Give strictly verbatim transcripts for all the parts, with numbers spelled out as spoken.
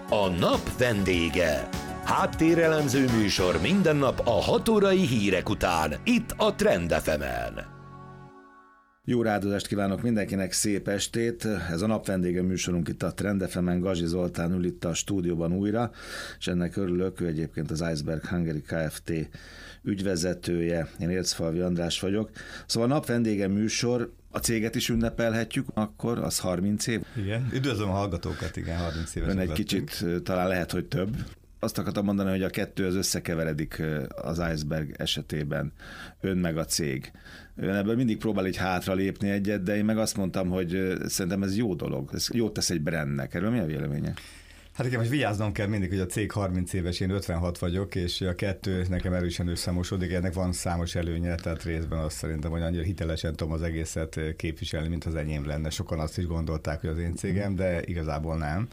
A nap vendége. Háttérelemző műsor minden nap a hat órai hírek után, itt a Trend ef emen. Jó rádozást kívánok mindenkinek, szép estét! Ez a nap vendége műsorunk itt a Trend ef emen, Gazsi Zoltán ül itt a stúdióban újra, és ennek örülök, ő egyébként az Iceberg Hungary Kft. Ügyvezetője, én Ércfalvi András vagyok. Szóval a nap vendége műsor, a céget is ünnepelhetjük, akkor az harminc év. Igen, üdvözlöm a hallgatókat, igen, harminc éves. Ön egy kicsit talán lehet, hogy több. Azt akartam mondani, hogy a kettő az összekeveredik az Iceberg esetében, ön meg a cég. Ön ebből mindig próbál így hátra lépni egyet, de én meg azt mondtam, hogy szerintem ez jó dolog, ez jót tesz egy brandnek. Erről mi a véleménye? Hát igen, most vigyáznom kell mindig, hogy a cég harminc éves, én ötvenhat vagyok, és a kettő nekem erősen összemosodik, ennek van számos előnye, tehát részben azt szerintem, hogy annyira hitelesen tudom az egészet képviselni, mint az enyém lenne. Sokan azt is gondolták, hogy az én cégem, de igazából nem.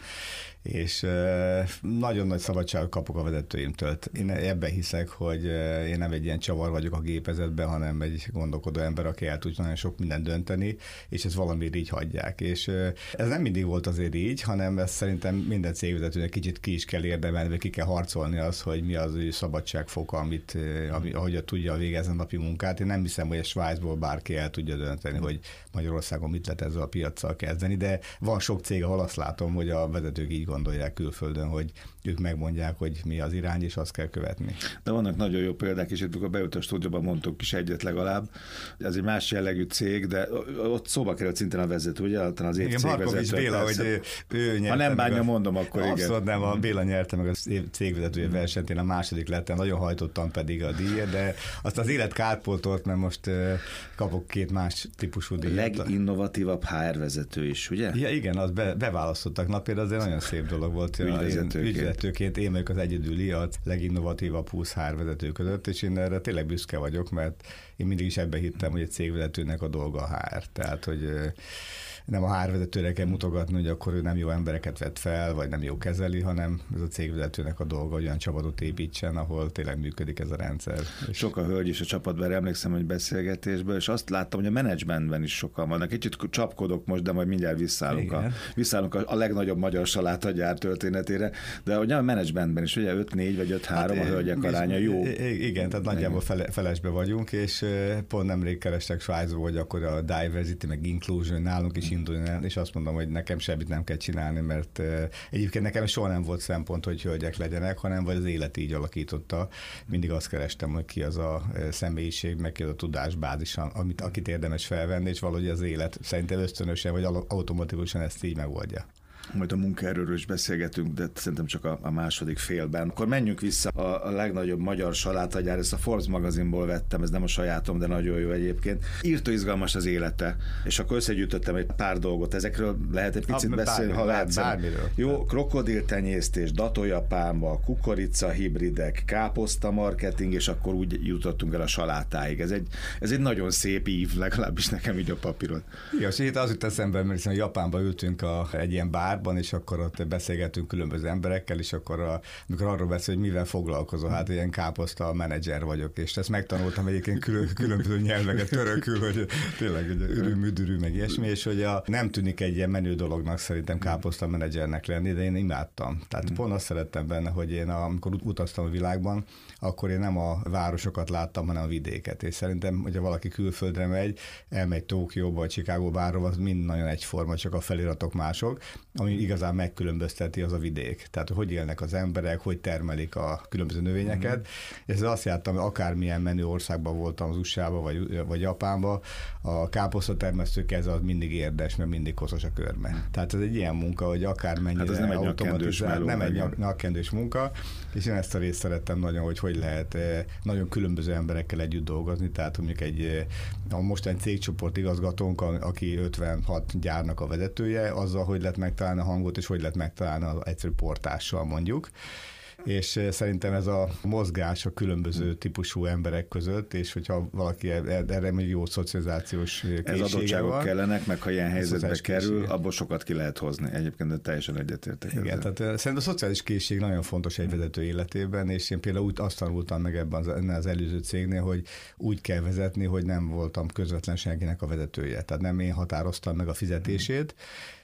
És nagyon nagy szabadságot kapok a vezetőimtől. Én ebben hiszek, hogy én nem egy ilyen csavar vagyok a gépezetben, hanem egy gondolkodó ember, aki el tud nagyon sok mindent dönteni, és ezt valamiért így hagyják. És ez nem mindig volt azért így, hanem ez szerintem minden cégvezetőnek kicsit ki is kell érdemelni, vagy ki kell harcolni az, hogy mi az ő szabadságfoka, amit, ami, ahogy tudja végezni a napi munkát. Én nem hiszem, hogy a Svájcból bárki el tudja dönteni, hogy Magyarországon mit lehet ezzel a piaccal kezdeni, de van sok cég, ahol azt látom, hogy a vezetők így gondolják külföldön, hogy ők megmondják, hogy mi az irány, és azt kell követni. De vannak nagyon jó példák, és itt, amikor beült a stúdióban, mondtuk is egyet legalább. Ez egy más jellegű cég, de ott szóba került szintén a vezető, ugye? Az év cégvezető. Béla, hogy ő, ő ha nem bánja, a... mondom, akkor igen. Abszolút nem, a Béla nyerte meg a cégvezetője versenyt, én a második lettem, nagyon hajtottam pedig a díjat, de azt az élet kárpótolt, mert most kapok két más típusú díjat. A leginnovatívabb há er vezető is, ugye? Ja, igen, azt be, beválasztottak napért, azért nagyon szép dolog volt. Ügyvezetőként. Ügyvezetőként én vagyok az egyedüli, a leginnovatívabb húsz há er vezető között, és én erre tényleg büszke vagyok, mert én mindig is ebben hittem, hogy egy cégvezetőnek a dolga a há er. Tehát, hogy nem a há er vezetőre kell mutogatni, hogy akkor ő nem jó embereket vett fel, vagy nem jó kezeli, hanem ez a cégvezetőnek a dolga, hogy olyan csapatot építsen, ahol tényleg működik ez a rendszer. Sok a hölgy is a csapatban, emlékszem, hogy beszélgetésből, és azt láttam, hogy a menedzsmentben is sokan vannak. Kicsit csapkodok most, de majd mindjárt visszaállunk, a, visszaállunk a, a legnagyobb magyar salátagyár történetére, de ugye a menedzsmentben is, ugye öt négy vagy öt három hát, a hölgyek aránya jó. Igen, tehát nagyjából fele, felesbe vagyunk, és pont nemrég kerestek Svájcból, hogy akkor a diversity, meg inclusion nálunk is induljon el, és azt mondom, hogy nekem semmit nem kell csinálni, mert egyébként nekem soha nem volt szempont, hogy hölgyek legyenek, hanem vagy az élet így alakította. Mindig azt kerestem, hogy ki az a személyiség, meg ki az a tudásbázis, amit, akit érdemes felvenni, és valahogy az élet szerintem ösztönösen, vagy automatikusan ezt így megoldja. Majd a munkaerőről is beszélgetünk, de szerintem csak a, a második félben. Akkor menjünk vissza a, a legnagyobb magyar salátagyár, ezt a Forbes magazinból vettem, ez nem a sajátom, de nagyon jó egyébként. Írtó izgalmas az élete, és akkor összegyűjtöttem egy pár dolgot. Ezekről lehet egy picit ha, beszélni, ha lehet. Bármiről. Jó, krokodiltenyésztés, datójapánba, kukorica hibridek, káposzta marketing, és akkor úgy jutottunk el a salátáig. Ez egy, ez egy nagyon szép ív, legalábbis nekem így a papíron. Igen, és itt az jut eszembe, mert a Japánban ültünk a, egy ilyen bár, és akkor ott beszélgetünk különböző emberekkel, és akkor a, amikor arról beszél, hogy mivel foglalkozol, hát ilyen káposzta menedzser vagyok, és ezt megtanultam egyébként külön, különböző nyelveket törökül, hogy tényleg ürű-müdürű, meg ilyesmi, és hogy a, nem tűnik egy ilyen menő dolognak szerintem káposzta menedzsernek lenni, de én imádtam. Tehát hmm. pont azt szerettem benne, hogy én a, amikor utaztam a világban, akkor én nem a városokat láttam, hanem a vidéket, és szerintem, hogyha valaki külföldre megy, elmegy Tokióba, vagy Chicagóba, bárhol, az mind nagyon egyforma, csak a feliratok mások, ami igazán megkülönbözteti, az a vidék. Tehát, hogy élnek az emberek, hogy termelik a különböző növényeket. Mm. És ez azt jártam, hogy akármilyen menő országban voltam, az u es á-ba vagy, vagy Japánba, a káposztatermesztő keze az mindig érdes, mert mindig koszos a körme. Mm. Tehát ez egy ilyen munka, hogy akármennyire hát ez nem egy nyakkendős, nem egy nyakkendős munka, és én ezt a részt szerettem nagyon, hogy hogy lehet nagyon különböző emberekkel együtt dolgozni, tehát mondjuk egy a mostani cégcsoport igazgatónk, aki ötvenhat gyárnak a vezetője, azzal, hogy lehet megtalálni a hangot, és hogy lehet megtalálni az egyszerű portással mondjuk. És szerintem ez a mozgás a különböző típusú emberek között, és hogyha valaki erre még jó szocializációs készsége van. Ez adottságok kellenek, meg ha ilyen helyzetbe kerül, abból sokat ki lehet hozni. Egyébként de teljesen egyetértek. Igen, tehát szerintem a szociális készség nagyon fontos egy vezető életében, és én például úgy azt tanultam meg ebben az, az előző cégnél, hogy úgy kell vezetni, hogy nem voltam közvetlen senkinek a vezetője. Tehát nem én határoztam meg a fizetését,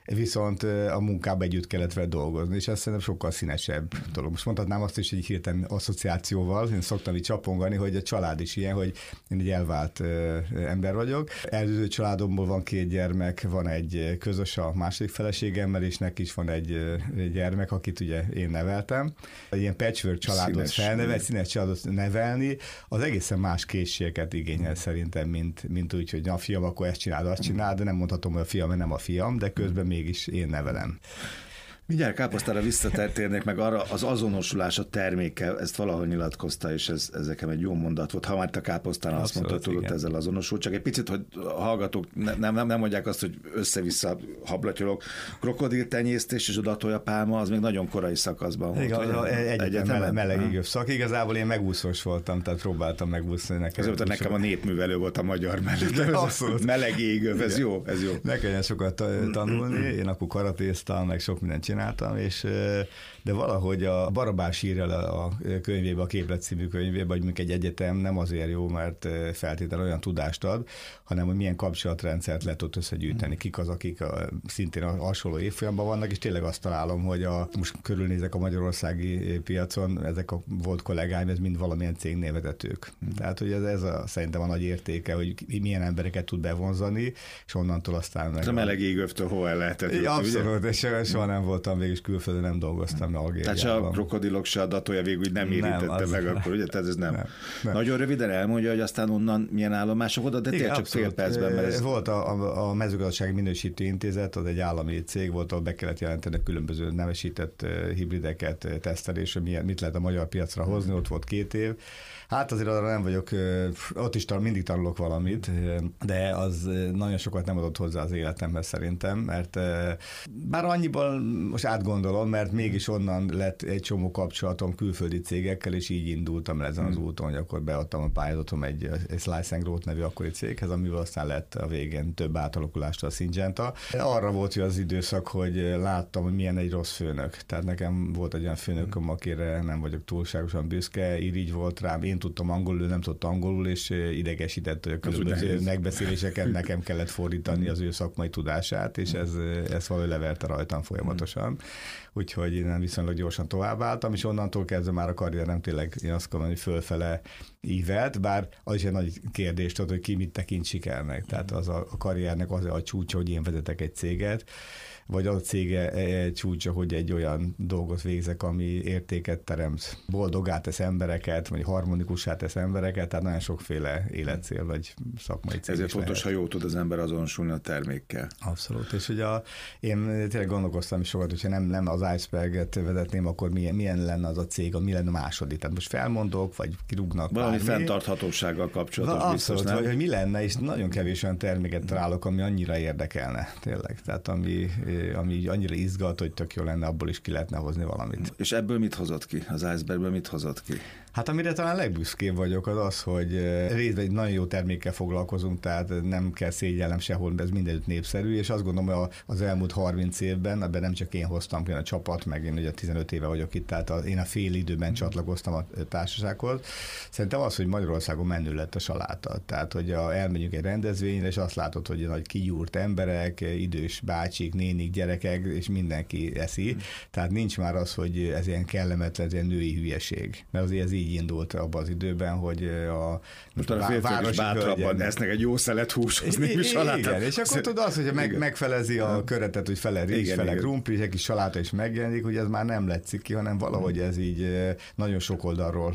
viszont a munkába együtt kellett vele dolgozni, és ez szerintem sokkal színesebb dolog. Most mondhatnám azt is, hogy hirtelen asszociációval, én szoktam így csapongani, hogy a család is ilyen, hogy én egy elvált ember vagyok. Előző családomból van két gyermek, van egy közös a második feleségemmel, és neki is van egy gyermek, akit ugye én neveltem. Egy ilyen patchwork családot felnevelni, színes családot nevelni, az egészen más készségeket igényel szerintem, mint, mint úgy, hogy na fiam, akkor ezt csináld, azt csináld, de nem mondhatom, hogy a fiam, mert nem a fiam, de közben mégis én nevelem. Mindjárt káposztára visszatérnék meg arra, az azonosulás a termékkel, ezt valahol nyilatkozta, és ez, ez nekem egy jó mondat volt. Ha már a káposztán azt mondta, hogy tudott ezzel azonosul, csak egy picit, hogy a hallgatók nem, nem, nem mondják azt, hogy össze-vissza hablatyolok. Krokodiltenyésztés és odatolja pálma, az még nagyon korai szakaszban volt. Igen, egyetemen meleg égő szak. Igazából én megúszós voltam, tehát próbáltam megúszni nekem. Ezért nekem a népművelő volt a magyar mellett. Meleg égő, ez jó, ez jó. Ne kelljen sokat tanulni, én akkor karatéztam, meg sok mindent csináltam, és, de valahogy a Barabás ír el a könyvébe, a Képlet című könyvébe, hogy mondjuk egy egyetem nem azért jó, mert feltétlenül olyan tudást ad, hanem hogy milyen kapcsolatrendszert lehet ott összegyűjteni, kik az, akik a, szintén a hasonló évfolyamban vannak, és tényleg azt találom, hogy a, most körülnézek a magyarországi piacon, ezek a volt kollégáim, ez mind valamilyen cégnél vezetők. Tehát, hogy ez, ez a, szerintem a nagy értéke, hogy milyen embereket tud bevonzani, és onnantól aztán... Ez a meleg égővtől hol el lehetett? Ja, abszolút, és soha nem voltam végül külföldön, nem dolgoztam Algériában. Tehát se a krokodilok, se a datója végül úgy nem érintette meg nem. Akkor, ugye? Tehát ez nem. Nem, nem. Nagyon röviden elmondja, hogy aztán onnan milyen állomások oda, de tényleg csak fél percben. Mert ez... Volt a, a, a mezőgazdasági minősítő intézet, az egy állami cég volt, ahol be kellett jelenteni különböző nevesített hibrideket, tesztelésre, mit lehet a magyar piacra hozni, ott volt két év. Hát azért arra nem vagyok, ott is mindig tanulok valamit, de az nagyon sokat nem adott hozzá az életemhez szerintem, mert bár annyiban most átgondolom, mert mégis onnan lett egy csomó kapcsolatom külföldi cégekkel, és így indultam ezen az úton, hogy akkor beadtam a pályázatom egy, egy Slice and Growth nevű akkori céghez, amivel aztán lett a végén több átalakulást a Syngenta. Arra volt hogy az időszak, hogy láttam, hogy milyen egy rossz főnök. Tehát nekem volt egy olyan főnököm, akire nem vagyok túlságosan büszke, így volt rám, én tudtam angolul, nem tudta angolul, és idegesített, hogy a különböző megbeszéléseken nekem kellett fordítani az ő szakmai tudását, és ez, ez valahogy leverte rajtam folyamatosan. Úgyhogy én viszonylag gyorsan továbbálltam, és onnantól kezdve már a karrierem tényleg, én azt gondolom, hogy fölfele ívelt, bár az is egy nagy kérdés, tudod, hogy ki mit tekint sikernek. Tehát az a, a karriernek az a csúcsa, hogy én vezetek egy céget, vagy az a cége csúcsa, hogy egy olyan dolgot végzek, ami értéket teremt, boldogá tesz embereket, vagy harmonikussá tesz embereket, tehát nagyon sokféle életcél, vagy szakmai cél. Ezért fontos, ha jól tud az ember azonosulni a termékkel. Abszolút, és ugye a, én tényleg gondolkoztam is sokat, hogyha nem, nem az Iceberget vezetném, akkor milyen, milyen lenne az a cég, mi lenne a második. Tehát most felmondok, vagy kirúgnak valami bármi. Fenntarthatósággal kapcsolatos. Abszolút, biztos, nem? Vagy, hogy mi lenne, és nagyon kevés olyan terméket találok, ami annyira érdekelne, tényleg. Tehát ami ami annyira izgat, hogy tök jó lenne, abból is ki lehetne hozni valamit. És ebből mit hozott ki? Az Icebergből mit hozott ki? Hát amire talán legbüszkébb vagyok, az az, hogy részben egy nagyon jó termékkel foglalkozunk, tehát nem kell szégyellem sehol, de ez mindenütt népszerű, és azt gondolom, hogy az elmúlt harminc évben, ebben nem csak én hoztam ki a csapat, meg én ugye tizenöt éve vagyok itt, tehát én a fél időben csatlakoztam a társasághoz. Szerintem az, hogy Magyarországon menő lett a saláta. Tehát, hogy a, elmegyünk egy rendezvényre, és azt látod, hogy nagy kigyúrt emberek, idős bácsik, nénik, gyerekek, és mindenki eszi. Tehát nincs már az, hogy ez ilyen kellemetlen, ez ilyen női hülyeség. Mert azért ez így indult abban az időben, hogy a, most a férfiak is bátrabban esznek egy jó szelet húshoz, némi salátát. Igen, és akkor tudod azt, hogy meg, megfelezi a köretet, hogy fele rizs, fele krumpli, egy kis saláta is megjelenik, hogy ez már nem letszik ki, hanem valahogy ez így nagyon sok oldalról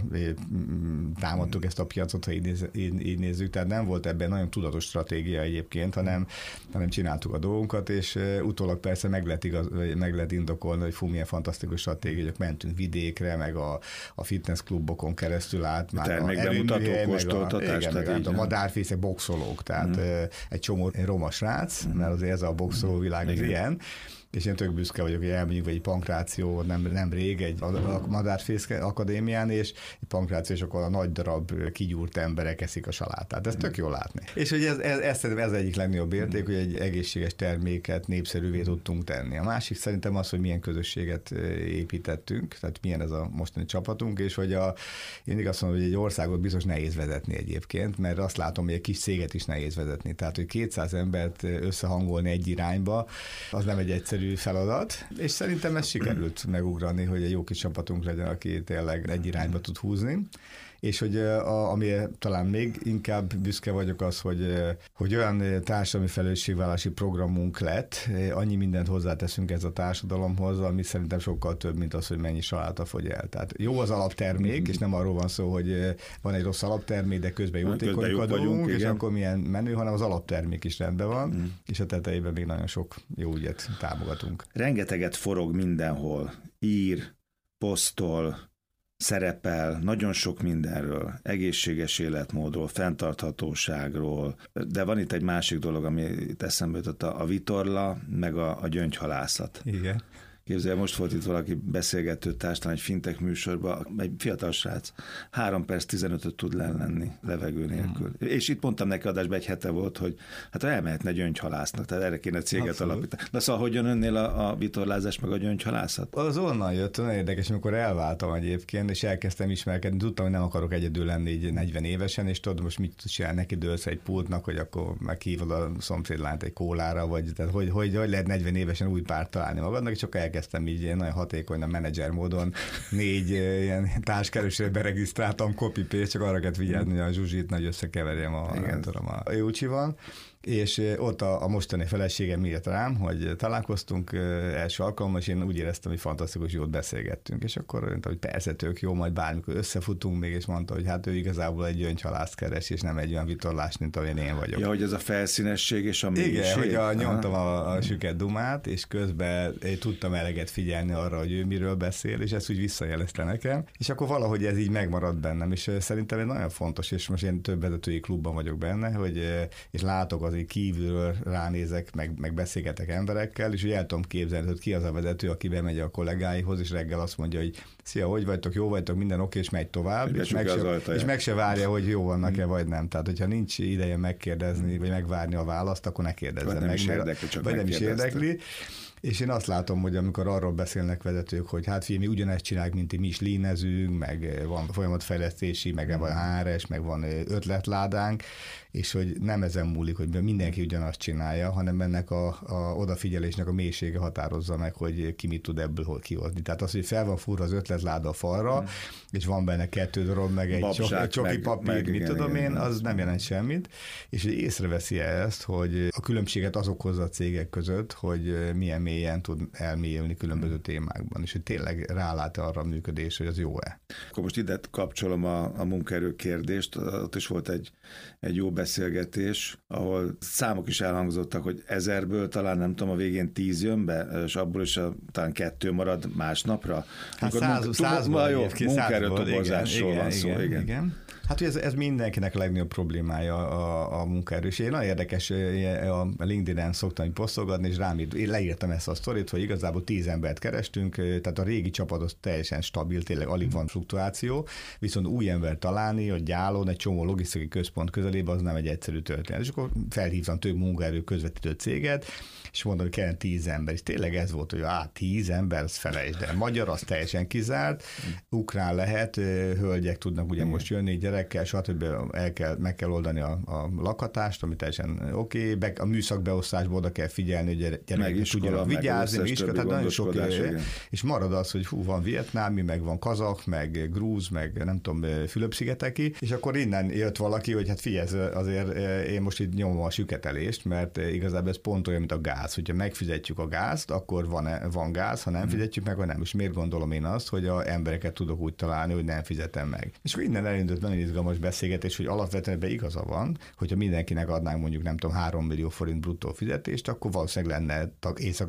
támadtuk ezt a piacot, ha így, néz, így, így nézzük, tehát nem volt ebben nagyon tudatos stratégia egyébként, hanem, hanem csináltuk a dolgunkat, és utólag persze meg lehet, igaz, meg lehet indokolni, hogy fú, milyen fantasztikus stratégia, hogy mentünk vidékre, meg a, a fitnessklubokon keresztül át, már termékbemutató, kóstoltatás, a, a madárfészek, boxolók, tehát mm. egy csomó roma srác, mm. mert azért ez a boxoló világ mm. ilyen, és én tök büszke vagyok, hogy elmegyünk egy pankráció nem, nem rég, egy madárfész akadémián, és egy pankráció, és akkor a nagy darab kigyúrt emberek eszik a salátát. Ez tök jól látni. És hogy ez, ez, ez, ez egyik legnagyobb érték, hogy egy egészséges terméket népszerűvé tudtunk tenni. A másik szerintem az, hogy milyen közösséget építettünk, tehát milyen ez a mostani csapatunk, és hogy a, én igaz mondom, hogy egy országot biztos nehéz vezetni egyébként, mert azt látom, hogy egy kis céget is nehéz vezetni. Tehát, hogy kétszáz embert összehangolni egy irányba, az nem egy egyszerű feladat, és szerintem ez sikerült megugrani, hogy egy jó kis csapatunk legyen, aki tényleg egy irányba tud húzni. És hogy a, ami talán még inkább büszke vagyok az, hogy, hogy olyan társadalmi felelősségvállalási programunk lett, annyi mindent hozzáteszünk ez a társadalomhoz, ami szerintem sokkal több, mint az, hogy mennyi saláta fogy el. Tehát jó az alaptermék, és nem arról van szó, hogy van egy rossz alaptermék, de közben jótékonykodunk, és akkor milyen menő, hanem az alaptermék is rendben van, mm. és a tetejében még nagyon sok jó ügyet támogatunk. Rengeteget forog mindenhol, ír, posztol, szerepel nagyon sok mindenről, egészséges életmódról, fenntarthatóságról, de van itt egy másik dolog, ami itt eszembe jutott, a vitorla, meg a, a gyöngyhalászat. Igen. Képzelj, most volt itt valaki beszélgető társán egy fintech műsorban, egy fiatal srác, három perc tizenötöt tud lenni levegő nélkül. Hmm. És itt mondtam neki adásban, egy hete volt, hogy hát elmehetne gyöngyhalásznak, tehát erre kéne céget Abszolút. alapítani. De szóval hogyan önnél a, a vitorlázás meg a gyöngyhalászat? Az onnan jött, nagyon érdekes, amikor elváltam egyébként, és elkezdtem ismerkedni, tudtam, hogy nem akarok egyedül lenni így negyven évesen, és tudod, most mit csinál, neki dőlsz egy pultnak, hogy akkor meghívod a szomszédlányt egy kólára, vagy tehát hogy, hogy, hogy lehet negyven évesen új párt találni magadnak, és csak elkezdtem így ilyen nagyon hatékonyan menedzser módon négy ilyen társkeresőre beregisztráltam, copy-paste, csak arra kellett vigyázni, hogy a Zsuzsit nagy összekeverjem a, nem tudom, a Jócsival. És ott a, a mostani feleségem írt rám, hogy találkoztunk első alkalommal, és én úgy éreztem, hogy fantasztikus, jót beszélgettünk, és akkor mondta, hogy persze tök jó, majd bármikor összefutunk még, és mondta, hogy hát ő igazából egy gyöngyhalászt keres, és nem egy olyan vitorlás, mint amilyen én vagyok. Ja, hogy ez a felszínesség és a mélység. Igen, hogy a, nyomtam a, a süket dumát, és közben én tudtam eleget figyelni arra, hogy ő miről beszél, és ezt úgy visszajelezte nekem, és akkor valahogy ez így megmaradt bennem, és szerintem egy nagyon fontos, és most én több vezetői klubban vagyok benne, hogy és látok az így kívülről ránézek, meg, meg beszélgetek emberekkel, és úgy el tudom képzelni, hogy ki az a vezető, aki bemegy a kollégáihoz, és reggel azt mondja, hogy szia, hogy vagytok, jó vagytok, minden oké, és megy tovább, és meg, se, és meg se várja, hogy jó vannak-e, vagy nem. Tehát, hogyha nincs ideje megkérdezni, vagy megvárni a választ, akkor ne kérdezzen vagy nem meg. Is érdekli, csak vagy nem is érdekli. És én azt látom, hogy amikor arról beszélnek vezetők, hogy hát figyelj, mi ugyanezt csináljuk, mint mi is leanezünk, meg van folyamatfejlesztési, meg van há er es, meg van ötletládánk, és hogy nem ezen múlik, hogy mindenki ugyanazt csinálja, hanem ennek a, a odafigyelésnek a mélysége határozza meg, hogy ki mit tud ebből kihozni. Tehát az, hogy fel van furva az ötletláda a falra, hmm. és van benne kettő darab, meg egy Babzsák, csoki meg, papír, meg, mit igen, tudom igen, én, az nem jelent semmit, és hogy észreveszi ezt, hogy a különbséget azok hozza a cégek között, hogy milyen mélyen tud elmélyülni különböző hmm. témákban, és hogy tényleg rálát arra a működés, hogy az jó-e. Akkor most ide kapcsolom a, a munkaerő kérdést, ott is volt egy, egy jó beszélgetés, ahol számok is elhangzottak, hogy ezerből talán nem tudom, a végén tíz jön be, és abból is a, talán kettő marad másnapra. Hát száz, százból jó, munkaerőtoborzásról van szó. Igen, igen. igen. Hát ez, ez mindenkinek a legnagyobb problémája a, a munkaerő. És én nagyon érdekes, a LinkedIn-en szoktam posztolgatni, és rám én leírtam ezt a sztorit, hogy igazából tíz embert kerestünk, tehát a régi csapat az teljesen stabil, tényleg alig van fluktuáció, viszont új embert találni, a gyálon, egy csomó logisztikai központ közelében az nem egy egyszerű történet. És akkor felhívtam több munkaerő közvetítő céget, és mondom, hogy kellene tíz ember. És tényleg ez volt, hogy á, tíz ember, az felejtsd el. Magyar, az teljesen kizárt, ukrán lehet, hölgyek tudnak ugye most jönni, gyerekkel, stb. El kell, meg kell oldani a, a lakhatást, ami teljesen oké, okay. A műszakbeosztásból oda kell figyelni, hogy gyerekek tudjanak vigyázni, meg iskola, tehát nagyon sok, és marad az, hogy hú, van vietnámi, meg van kazak, meg grúz, meg nem tudom, Fülöp-szigeteki, és akkor innen jött valaki, hogy hát figyelj, azért én most itt nyomom a süketelést, mert igazából ez pont olyan, mint a gáz. Hogyha megfizetjük a gázt, akkor van, van gáz, ha nem fizetjük meg, vagy nem. És miért gondolom én azt, hogy a embereket tudok úgy találni, hogy nem fizetem meg. És akkor innen elindult nagyon izgalmas beszélgetés, hogy alapvetően be igaza van, hogyha mindenkinek adnánk mondjuk nem tudom három millió forint bruttó fizetést, akkor valószínűleg lenne éjszaka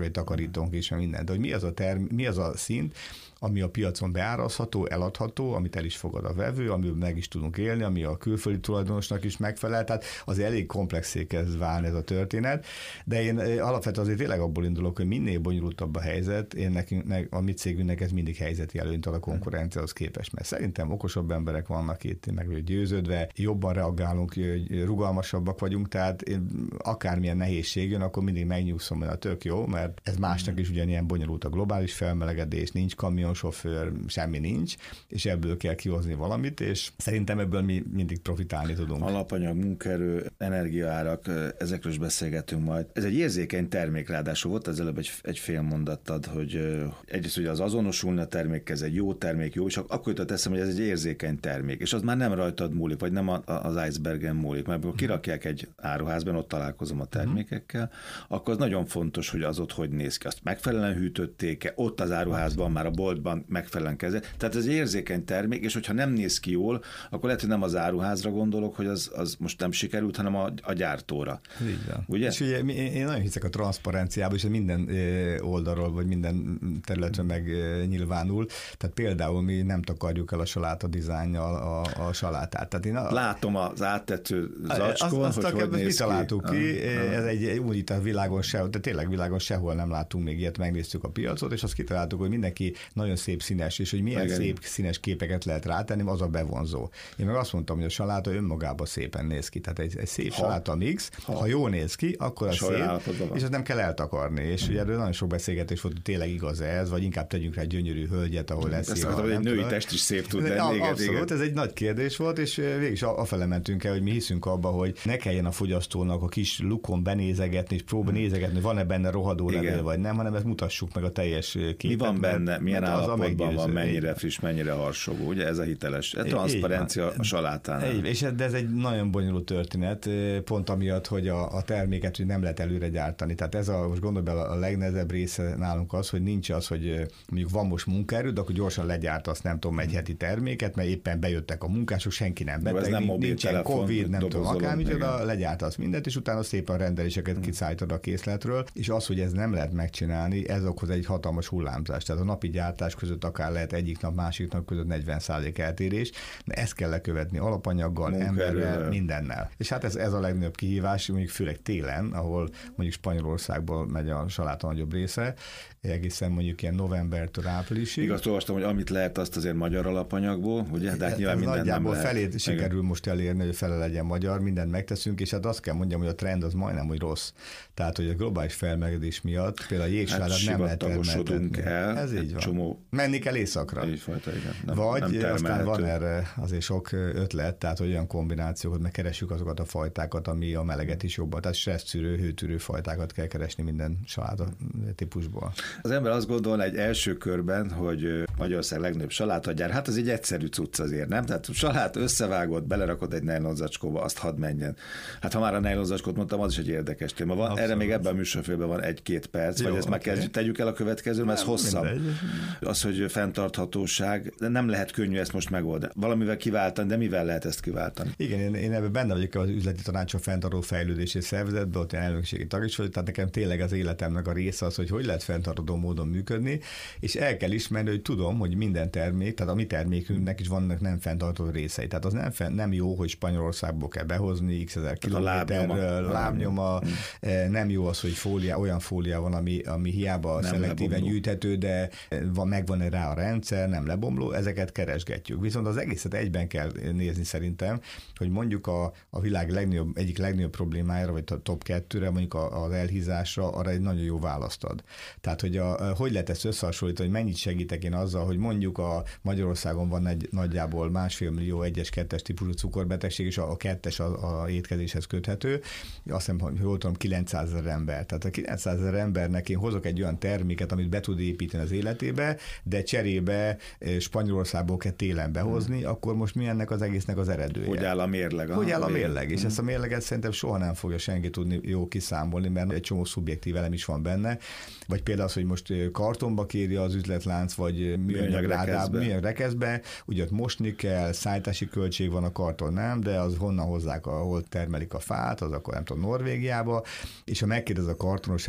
egy takarítónk is, minden. De hogy mi az a, term, mi az a szint, ami a piacon beárazható, eladható, amit el is fogad a vevő, amiben meg is tudunk élni, ami a külföldi tulajdonosnak is megfelel, tehát az elég komplexé kezd válni ez a történet, de én alapvetően azért tényleg abból indulok, hogy minél bonyolultabb a helyzet, én nekünk, a mi cégünknek ez mindig helyzeti előnyt ad a konkurenciához képest, mert szerintem okosabb emberek vannak itt, meg vagyok győződve, jobban reagálunk, rugalmasabbak vagyunk, tehát akármilyen nehézség jön, akkor mindig megnyugszom, hogy a tök jó, mert ez másnak is ugyanilyen bonyolult a globális felmelegedés, nincs kamion sofőr, semmi nincs, és ebből kell kihozni valamit, és szerintem ebből mi mindig profitálni tudunk. Alapanyag, munkaerő, energiaárak, ezekről is beszélgetünk majd. Ez egy érzékeny termék, ráadásul volt az előbb egy, egy fél mondattad, hogy egyrészt ugye az azonosulna a termék, ez egy jó termék, jó, és akkor jutott eszembe, hogy ez egy érzékeny termék, és az már nem rajtad múlik, vagy nem az icebergen múlik, mert amikor kirakják egy áruházban, ott találkozom a termékekkel, akkor az nagyon fontos, hogy az ott hogy néz ki. Azt megfelelően hűtötték-e, ott az áruházban már a boltban megfelelően kezel. Tehát ez egy érzékeny termék, és hogyha nem néz ki jól, akkor lehet, hogy nem az áruházra gondolok, hogy az, az most nem sikerült, hanem a, a gyártóra. Így van. Ugye? És ugye én nagyon hiszek a transzparenciában, és minden oldalról, vagy minden területen megnyilvánul. Tehát például mi nem takarjuk el a saláta dizájnnyal a, a salátát. Tehát én a... Látom az áttető zacskón, azt, hogy azt hogy néz mi ki. találtuk ki. Ez egy úgy itt a világon sehol, de tényleg világon sehol nem láttunk még ilyet, megnéztük a piacot, és azt kitaláltuk, hogy mindenki nagyon szép színes, és hogy milyen Igen. szép színes képeket lehet rátenni, az a bevonzó. Én meg azt mondtam, hogy a saláta önmagában szépen néz ki. Tehát egy, egy szép ha, saláta mix, ha, ha jól néz ki, akkor az szép, és azt nem kell eltakarni. És ugye erről nagyon sok beszélgetés volt, hogy tényleg igaz ez, vagy inkább tegyünk rá egy gyönyörű hölgyet, ahol lesz. Ezt akartam, hogy egy női test is szép tud lenni. Abszolút, ez egy nagy kérdés volt, és végig is afele mentünk el, hogy mi hiszünk abba, hogy ne kelljen a fogyasztónak a kis lukon benézegetni, és próba nézegetni, van-e benne rohadó levél, vagy nem, hanem ezt mutassuk meg a teljes képet. Mi van benne, milyen állapotban van, mennyire friss, mennyire harsogó, ugye ez a hiteles. Ez transzparencia a salátánál. És de ez egy nagyon bonyolult történet, pont amiatt, hogy a, a terméket nem lehet előre gyártani. Tehát ez a, most gondolj bele, a legnehezebb része nálunk az, hogy nincs az, hogy mondjuk van most munkaerő, de akkor gyorsan legyártasz, nem tudom, egy heti terméket, mert éppen bejöttek a munkások, senki nem beteg, nem nincsen Covid, nem tudom, akármicsoda, legyártasz mindent, és utána szépen rendeléseket kiszállítod a készletről, és az, hogy ez nem lehet megcsinálni, ez okoz egy hatalmas hullámzást. Tehát a napi gyártás között akár lehet egyik nap, másik nap között negyven százalék eltérés, de ezt kell lekövetni alapanyaggal, munkaerővel, emberrel, mindennel. És hát ez, ez a legnagyobb kihívás, mondjuk főleg télen, ahol mondjuk Spanyolországból megy a saláta nagyobb része, egészen mondjuk ilyen novembertől áprilisig. Igaz, olvastam, hogy amit lehet, azt azért magyar alapanyagból, ugye? De hát nyilván minden nagyjából nem lehet. felét sikerül most elérni, hogy fele legyen magyar, mindent megteszünk, és hát azt kell mondjam, hogy a trend az majdnem, hogy rossz. Tehát, hogy a globális felmelegedés miatt például a jégsalátát hát nem lehet termeltetni. El, ez így van. Csomó... Menni kell északra. Így fajta, igen. Nem, Vagy nem aztán van erre azért sok ötlet, tehát olyan kombinációkat, meg keressük azokat a fajtákat, ami a meleget is jobban. Tehát stressztűrő, hőtűrő fajtákat kell keresni minden saláta típusból. Az ember azt gondolna egy első körben, hogy Magyarország legnagyobb salátagyár, hát az egy egyszerű cucc azért, nem? Tehát salát összevágott, belerakod egy nejlonzacskóba, azt hadd menjen. Hát ha már a nejlonzacskót mondtam, az is egy érdekes téma. Van, erre még ebben a műsorfilmben van egy-két perc, jó, vagy ezt okay. már kezdjük, tegyük el a következő, mert ez hosszabb. Mindegy. Az, hogy fenntarthatóság, de nem lehet könnyű ezt most megoldani. Valamivel kiváltani, de mivel lehet ezt kiváltani? Igen, én, én ebben benne vagyok az üzleti tanácson fenntartó fejlődési szervezetben, ott én elnökségi tag is vagyok, tehát nekem tényleg az életemnek a része az, hogy hogy lehet fenntartó módon működni, és el kell ismerni, hogy tudom, hogy minden termék, tehát a mi termékünknek is vannak nem fenntartó részei. Tehát az nem, fenn, nem jó, hogy Spanyolországból kell behozni x ezer kilométerről, lábnyoma, hmm. nem jó az, hogy fólia, olyan fólia van, ami, ami hiába nem szelektíven lebomló. Gyűjthető, de van, megvan rá a rendszer, nem lebomló, ezeket keresgetjük. Viszont az egészet egyben kell nézni szerintem, hogy mondjuk a, a világ legnagyobb, egyik legnagyobb problémájára, vagy a top kettőre, mondjuk az elhízásra, arra egy nagyon jó választ ad. Tehát, hogy a, hogy lehet ezt összehasonlítani, hogy mennyit segítek én azzal, hogy mondjuk a Magyarországon van egy nagyjából másfél millió egyes, kettes típusú cukorbetegség, és a, a kettes a, a étkezéshez köthető. Azt hiszem, hogy jól tudom, kilencszázezer ember. Tehát a kilencszázezer embernek én hozok egy olyan terméket, amit be tud építeni az életébe, de cserébe Spanyolországból kell télen behozni, hmm. akkor most mi ennek az egésznek az eredője? Hogy áll a mérleg? Hogy áll a mérleg, és hmm. ezt a mérleget szerintem soha nem fogja senki tudni jó kiszámolni, mert egy csomó szubjektív elem is van benne. Vagy például az, hogy most kartonba kéri az üzletlánc, vagy műanyag ládában, műanyag rekeszbe, ugye ott mosni kell, szállítási költség van, a karton nem, de az honnan hozzák, ahol termelik a fát, az akkor nem tudom, Norvégiába, és ha megkérdez a kartonos ember, ki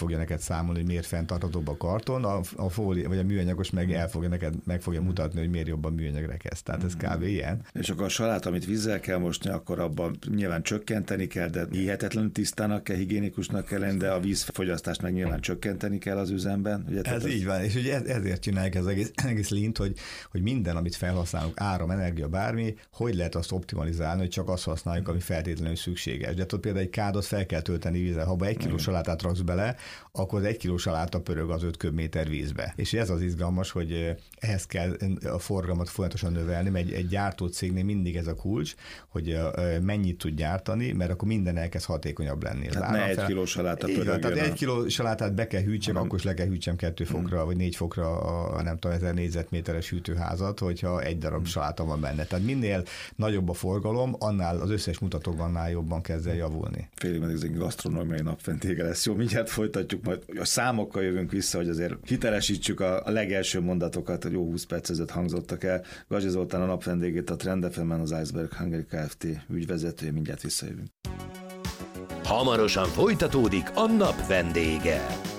fogja neked számolni, hogy miért fenntarthatóbb a karton, a, a fólia, vagy a műanyagos meg el fogja neked, meg fogja mutatni, hogy miért jobb a műanyag rekesz. Tehát ez kb. Ilyen. És akkor a salát, amit vízzel kell mosni, akkor abban nyilván csökkenteni kell, de hihetetlenül tisztának kell, higiénikusnak kell lenni, de a vízfogyasztást meg nyilván csökkenteni kell az üzemben. Ugye, ez így van, és ugye ezért csinálják ez egész, egész lint, hogy, hogy minden, amit felhasználunk, áram, energia, bármi, hogy lehet azt optimalizálni, hogy csak azt használjuk, ami feltétlenül szükséges. De ott például egy kádot fel kell tölteni vízzel. Ha egy kiló salátát raksz bele, akkor az egy kiló saláta pörög az öt köbméter vízbe. És ez az izgalmas, hogy ehhez kell a forgalmat folyamatosan növelni, mert egy, egy gyártócégnél mindig ez a kulcs, hogy mennyit tud gyártani, mert akkor minden elkezd hatékonyabb lenni. Tehát ne egy kiló saláta pörögjön. Tehát egy kiló salátát be kell hűtsem, akkor is le kell hűtsem kettő fokra, hmm. vagy négy fokra a nem tudom, ezer négyzetméteres hűtőházat, hogyha egy darab hmm. saláta van benne. Tehát minél nagyobb a forgalom, annál az összes mutatóban annál jobban kezd el javulni. Félig meddig ez egy gasztronómiai napvendége lesz. Jó, mindjárt folytatjuk, majd a számokkal jövünk vissza, hogy azért hitelesítsük a, a legelső mondatokat, hogy jó húsz perc ezelőtt hangzottak el. Gazsi Zoltán a napvendégét, a Trend ef emen az Iceberg Hungary Kft. Ügyvezetője, mindjárt visszajövünk. Hamarosan folytatódik a nap vendége.